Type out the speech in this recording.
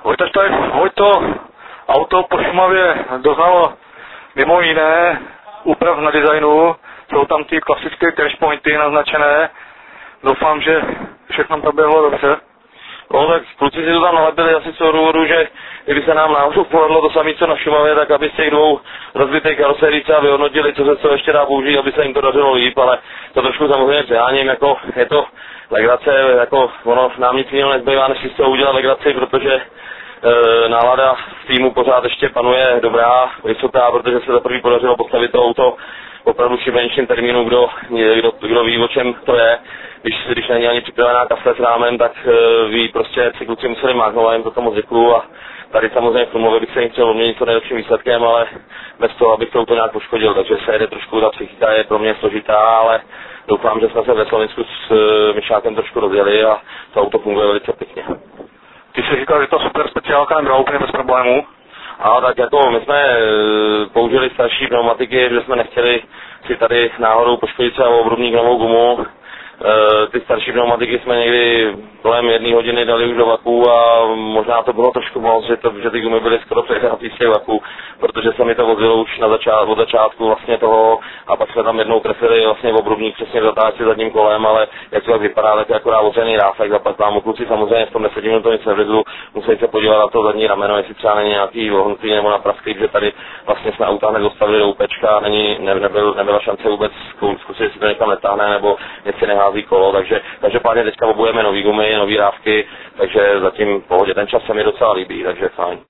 Vojto, auto po Šumavě doznalo mimo jiné úprav na designu, jsou tam ty klasické crash pointy naznačené, doufám, že všechno proběhlo dobře. No tak kluci si to tam nalepili asi z toho důvodu, že kdyby se nám náhodou povedlo to samé co na Šumavě, tak aby z těch dvou rozbitých karoserií třeba vyhodnotili, co ještě dá použít, aby se jim to dařilo líp, ale to trošku samozřejmě přeháním, jako je to legrace, jako ono nám nic jiného nezbývá, než si z toho udělat legraci, protože nálada v týmu pořád ještě panuje dobrá, vysoká, protože se zaprvé podařilo postavit to auto opravdu v šibenčním termínu, kdo ví, o čem to je. Když není ani připravená kafe s rámem, tak ví prostě, si kluci museli máknout, a jim to tomu moc děkuju a tady samozřejmě filmově bych se jim chtěl odměnit co nejlepším výsledkem, ale bez toho, abych to auto nějak poškodil, takže se jede trošku, ta psychika je pro mě složitá, ale doufám, že jsme se ve Slovensku s Myšákem trošku rozjeli a to auto funguje velice pěkně. Ty jsi říkal, že to super speciálka nebyla úplně bez problémů. A tak jako my jsme použili starší pneumatiky, že jsme nechtěli si tady náhodou poškodit třeba obrubník novou gumu. Ty starší pneumatiky jsme někdy kolem 1 hodiny dali už do vaku a možná to bylo trošku moc, že ty gumy byly skoro přehrátý z těch vaků, protože se mi to vozilo už od začátku vlastně toho a pak jsme tam jednou trefili vlastně obrubník přesně v zatáčce zadním kolem, ale jak to tak vypadá, tak je akorát otřený rásek zapatlám. Kluci samozřejmě v tom 10 minut to nic nevlezlu, musí se podívat na to zadní rameno, jestli třeba není nějaký vohnutý nebo na prasklý, že tady vlastně jsme auta nedostavili do úpečka, nebyla šance vůbec zkusit, jestli to někam netáhne nebo něco nehází kolo, takže každopádně teďka obujeme nový gumy, nový rávky, takže zatím v pohodě, ten čas se mi docela líbí, takže fajn.